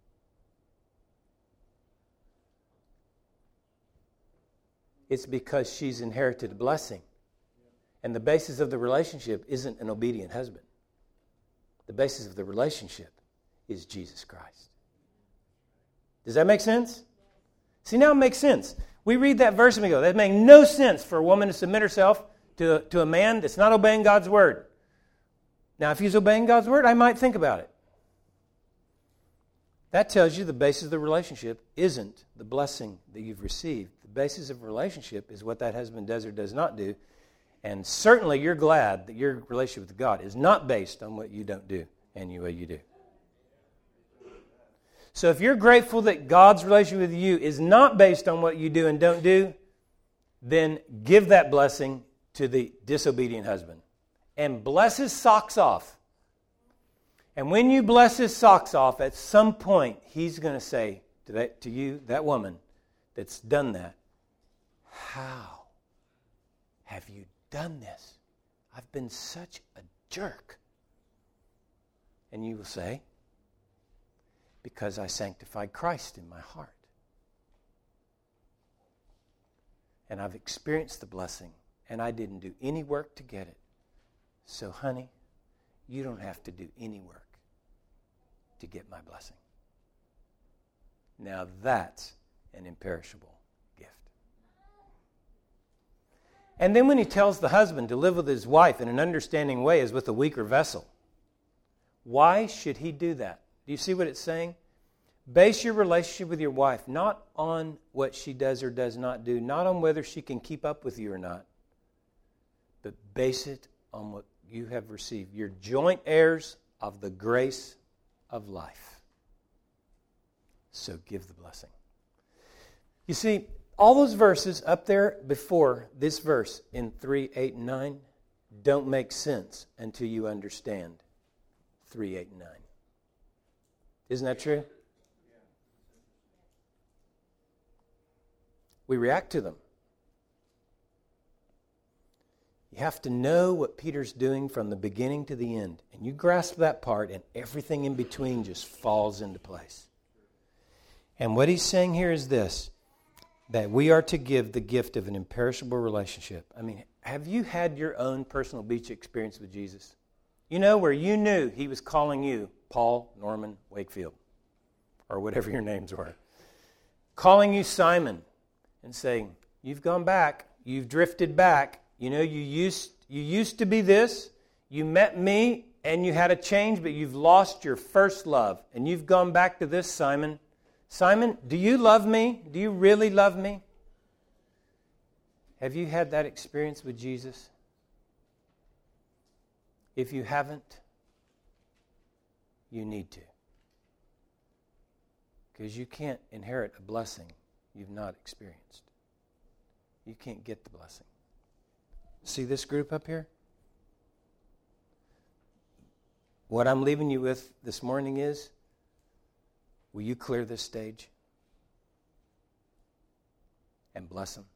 It's because she's inherited a blessing. And the basis of the relationship isn't an obedient husband. The basis of the relationship is Jesus Christ. Does that make sense? See, now it makes sense. We read that verse and we go, that makes no sense for a woman to submit herself to, to a man that's not obeying God's Word. Now, if he's obeying God's Word, I might think about it. That tells you the basis of the relationship isn't the blessing that you've received. The basis of a relationship is what that husband does or does not do. And certainly you're glad that your relationship with God is not based on what you don't do and the way you do. So if you're grateful that God's relationship with you is not based on what you do and don't do, then give that blessing to the disobedient husband. And bless his socks off. And when you bless his socks off, at some point, he's going to say to that, to you, that woman that's done that, how have you done this? I've been such a jerk. And you will say, because I sanctified Christ in my heart. And I've experienced the blessing, and I didn't do any work to get it. So, honey, you don't have to do any work to get my blessing. Now that's an imperishable gift. And then when he tells the husband to live with his wife in an understanding way as with a weaker vessel, why should he do that? Do you see what it's saying? Base your relationship with your wife not on what she does or does not do, not on whether she can keep up with you or not, but base it on what you have received. You're joint heirs of the grace of life. So give the blessing. You see, all those verses up there before this verse in three, eight, and nine don't make sense until you understand three, eight, and nine. Isn't that true? We react to them. You have to know what Peter's doing from the beginning to the end. And you grasp that part, and everything in between just falls into place. And what he's saying here is this, that we are to give the gift of an imperishable relationship. I mean, have you had your own personal beach experience with Jesus? You know, where you knew he was calling you Paul Norman Wakefield, or whatever your names were. Calling you Simon and saying, you've gone back, you've drifted back. You know, you used you used to be this. You met me and you had a change, but you've lost your first love. And you've gone back to this, Simon. Simon, do you love me? Do you really love me? Have you had that experience with Jesus? If you haven't, you need to. Because you can't inherit a blessing you've not experienced. You can't get the blessing. See this group up here? What I'm leaving you with this morning is, will you clear this stage and bless them?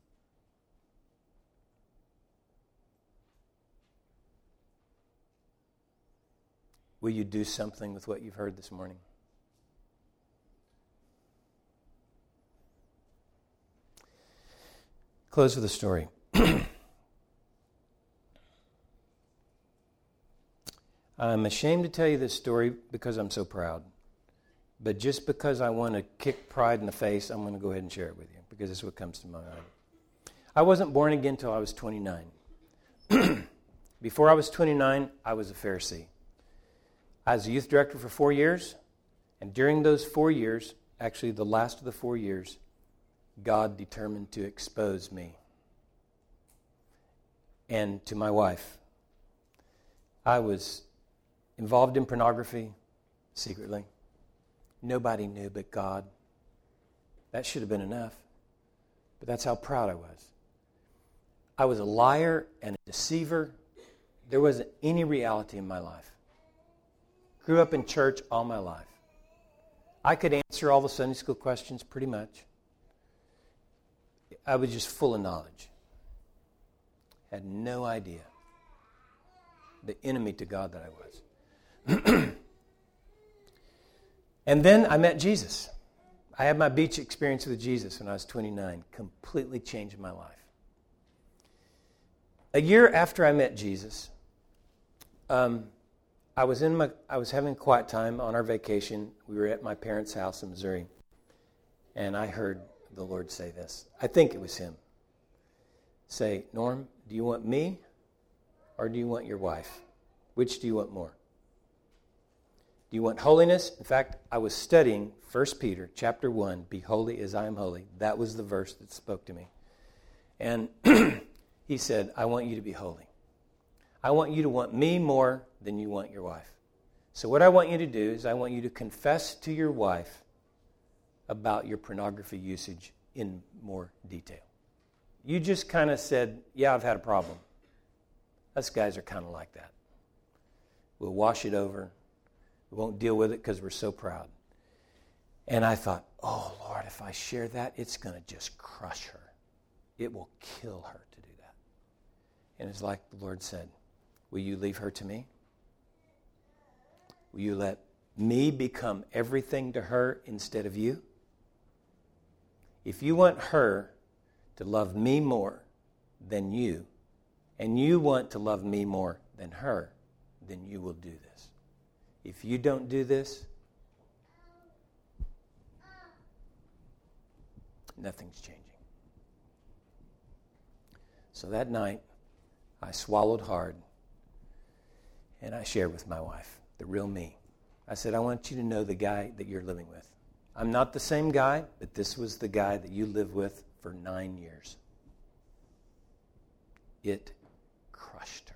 Will you do something with what you've heard this morning? Close with a story. I'm ashamed to tell you this story because I'm so proud. But just because I want to kick pride in the face, I'm going to go ahead and share it with you because this is what comes to my mind. I wasn't born again until I was twenty-nine. Before I was twenty-nine, I was a Pharisee. I was a youth director for four years, and during those four years, actually the last of the four years, God determined to expose me and to my wife. I was involved in pornography secretly. Nobody knew but God. That should have been enough. But that's how proud I was. I was a liar and a deceiver. There wasn't any reality in my life. Grew up in church all my life. I could answer all the Sunday school questions pretty much. I was just full of knowledge. Had no idea the enemy to God that I was. And then I met Jesus. I had my beach experience with Jesus when I was twenty-nine. Completely changed my life. A year after I met Jesus, um, I was in my I was having a quiet time on our vacation. We were at my parents' house in Missouri, and I heard the Lord say this. I think it was him. Say, Norm, do you want me or do you want your wife? Which do you want more? Do you want holiness? In fact, I was studying First Peter chapter one, be holy as I am holy. That was the verse that spoke to me. And he said, I want you to be holy. I want you to want me more than you want your wife. So what I want you to do is I want you to confess to your wife about your pornography usage in more detail. You just kind of said, yeah, I've had a problem. Us guys are kind of like that. We'll wash it over. We won't deal with it because we're so proud. And I thought, oh, Lord, if I share that, it's going to just crush her. It will kill her to do that. And it's like the Lord said, will you leave her to me? Will you let me become everything to her instead of you? If you want her to love me more than you, and you want to love me more than her, then you will do this. If you don't do this, nothing's changing. So that night, I swallowed hard, and I shared with my wife, the real me. I said, I want you to know the guy that you're living with. I'm not the same guy, but this was the guy that you lived with for nine years. It crushed her.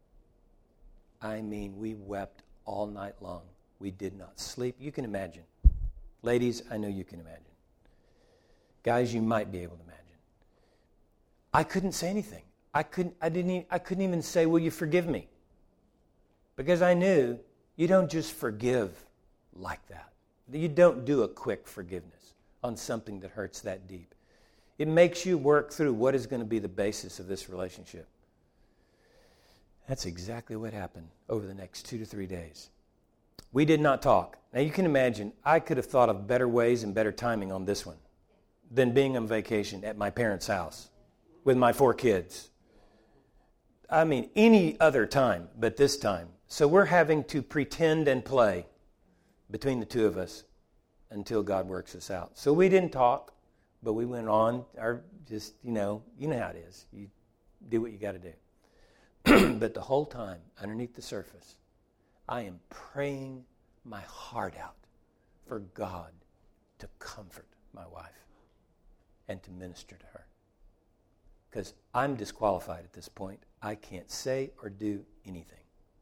I mean, we wept all night long. We did not sleep. You can imagine. Ladies, I know you can imagine. Guys, you might be able to imagine. I couldn't say anything. I couldn't I didn't even, I couldn't even say, will you forgive me? Because I knew you don't just forgive like that. You don't do a quick forgiveness on something that hurts that deep. It makes you work through what is going to be the basis of this relationship. That's exactly what happened over the next two to three days. We did not talk. Now you can imagine, I could have thought of better ways and better timing on this one than being on vacation at my parents' house with my four kids. I mean, any other time but this time. So we're having to pretend and play between the two of us until God works us out. So we didn't talk, but we went on. Our just, you know, you know how it is. You do what you got to do. But the whole time, underneath the surface, I am praying my heart out for God to comfort my wife and to minister to her. Because I'm disqualified at this point. I can't say or do anything.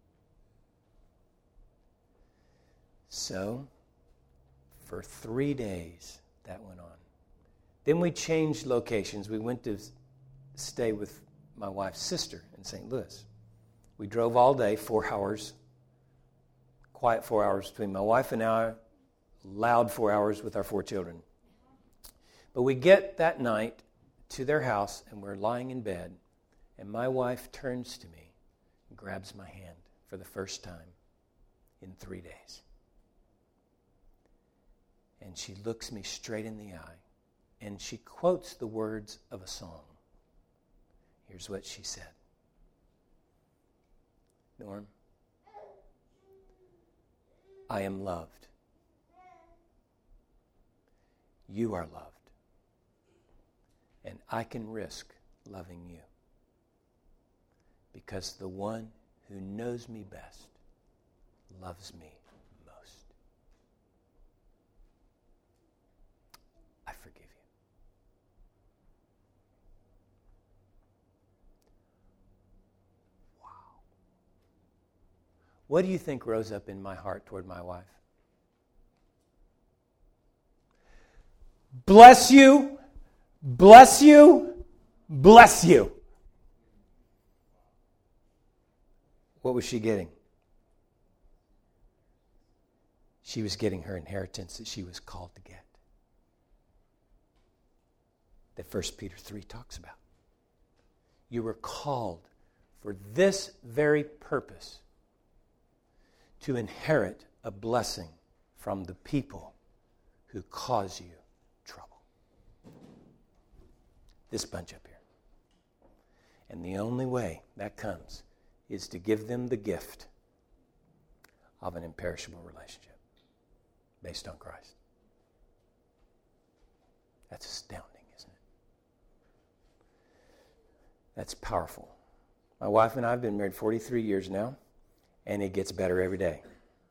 So, for three days, that went on. Then we changed locations. We went to stay with my wife's sister in Saint Louis. We drove all day, four hours, quiet four hours between my wife and I, loud four hours with our four children. But we get that night to their house, and we're lying in bed, and my wife turns to me and grabs my hand for the first time in three days. And she looks me straight in the eye, and she quotes the words of a song. Here's what she said. Norm, I am loved. You are loved. And I can risk loving you. Because the one who knows me best loves me most. I forgive you. Wow. What do you think rose up in my heart toward my wife? Bless you, bless you, bless you. What was she getting? She was getting her inheritance that she was called to get. That First Peter three talks about. You were called for this very purpose, to inherit a blessing from the people who cause you trouble. This bunch up here. And the only way that comes is to give them the gift of an imperishable relationship based on Christ. That's astounding, isn't it? That's powerful. My wife and I have been married forty-three years now, and it gets better every day.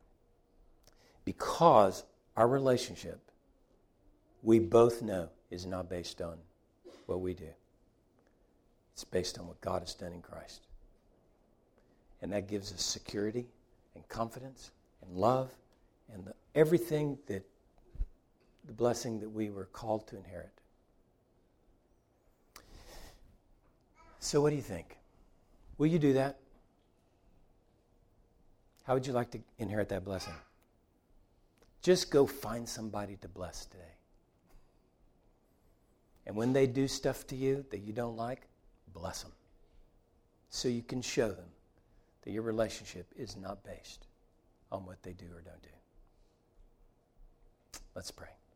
Because our relationship, we both know, is not based on what we do. It's based on what God has done in Christ. And that gives us security and confidence and love and the, everything that, the blessing that we were called to inherit. So what do you think? Will you do that? How would you like to inherit that blessing? Just go find somebody to bless today. And when they do stuff to you that you don't like, bless them. So you can show them that your relationship is not based on what they do or don't do. Let's pray.